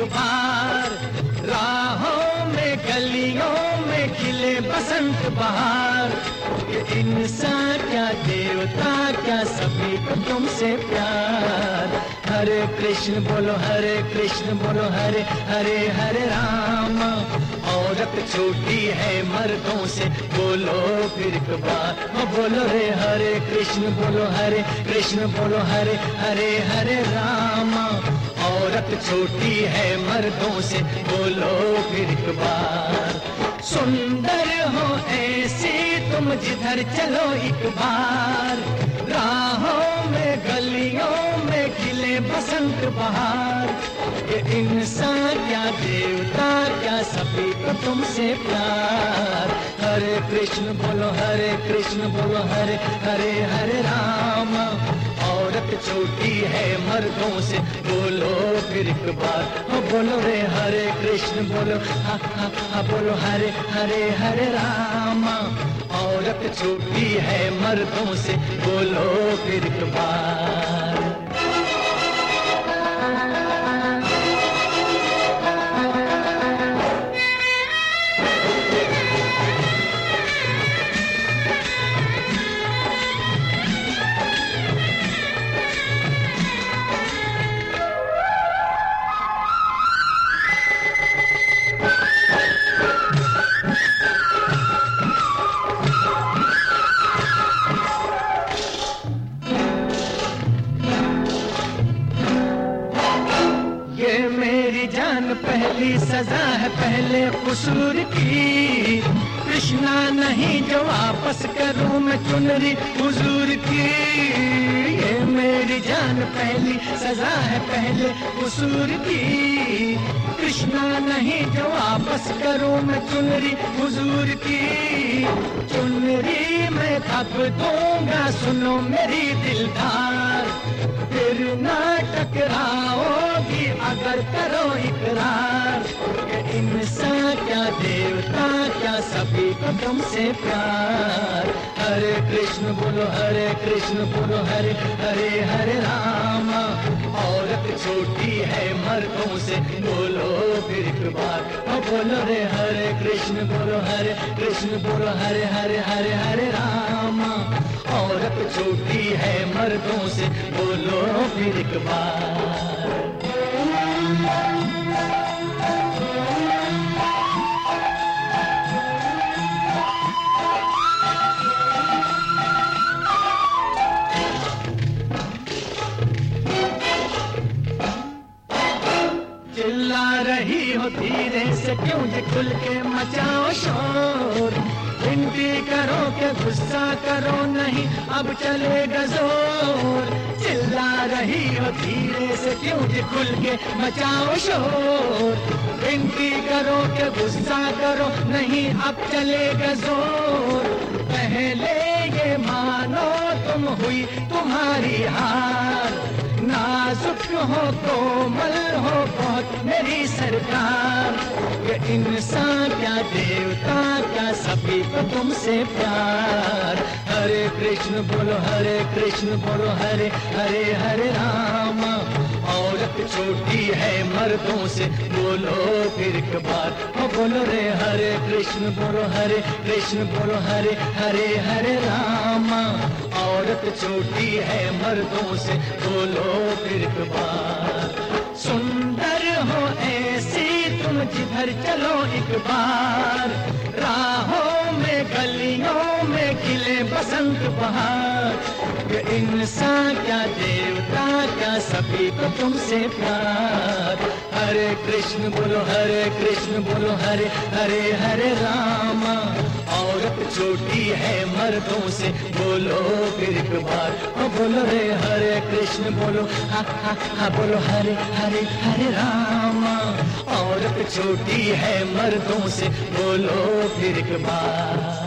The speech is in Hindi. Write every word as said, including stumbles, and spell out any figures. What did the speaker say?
बार, राहों में गलियों में खिले बसंत बहार। ये इंसान क्या देवता क्या सभी को तुमसे प्यार। हरे कृष्ण बोलो हरे कृष्ण बोलो हरे हरे हरे राम। औरत छोटी है मर्दों से बोलो फिर एक बार, ओ बोलो रे हरे कृष्ण बोलो हरे कृष्ण बोलो हरे हरे हरे राम। औरत छोटी है मर्दों से बोलो फिर एक बार। सुंदर हो ऐसी तुम जिधर चलो एक बार, राहों में गलियों में खिले बसंत बहार। ये इंसान क्या देवता क्या सभी को तुमसे प्यार। हरे कृष्ण बोलो हरे कृष्ण बोलो हरे हरे हरे राम। औरत छोटी है मर्दों से बोलो फिर एक बार, ओ बोलो रे हरे कृष्ण बोलो हा हा हा बोलो हरे हरे हरे राम। औरत छोटी है मर्दों से बोलो फिर एक बार। पहली सजा है पहले कसूर की, कृष्णा नहीं जो वापस करूं मैं चुनरी हुजूर की। ये मेरी जान पहली सजा है पहले कसूर की, कृष्णा नहीं जो वापस करूं मैं चुनरी हुजूर की। चुनरी मैं थक दूंगा सुनो मेरी दिलदार, फिर ना टकराओगी अगर करो इकरार। ये इंसान क्या देवता क्या सभी को तुमसे प्यार। हरे कृष्ण बोलो हरे कृष्ण बोलो हरे हरे हरे राम। औरत छोटी है मर्दों से बोलो फिर एक बार, ओ बोलो रे हरे कृष्ण बोलो हरे कृष्ण बोलो हरे हरे हरे हरे राम। औरत छोटी है मर्दों से बोलो फिर एक बार। चिल्ला रही हो धीरे से क्यों जे खुल के मचाओ शोर, विनती करो के गुस्सा करो नहीं अब चलेगा जोर। चिल्ला रही हो धीरे से क्यों जे खुल के मचाओ शोर, विनती करो के गुस्सा करो नहीं अब चलेगा जोर। पहले ये मानो तुम हुई तुम्हारी हार, नाजुक हो कोमल हो बहुत मेरी सरकार। ये इंसान क्या देवता क्या सभी को तुमसे प्यार। हरे कृष्ण बोलो हरे कृष्ण बोलो हरे हरे हरे राम। औरत छोटी है मर्दों से बोलो फिर एक बार, ओ बोलो रे हरे कृष्ण बोलो हरे कृष्ण बोलो हरे हरे हरे राम। औरत छोटी है मर्दों से बोलो फिर एक बार। सुंदर हो ऐसी तुम जिधर चलो एक बार, राहों में गलियों में खिले बसंत बहार। ये इंसान क्या देवता क्या सभी को तुमसे प्यार। हरे कृष्ण बोलो हरे कृष्ण बोलो हरे हरे हरे राम। औरत छोटी है मर्दों से बोलो फिर एक बार, ओ बोलो रे हरे कृष्ण बोलो हा हा हा बोलो हरे हरे हरे राम। औरत छोटी है मर्दों से बोलो फिर एक बार।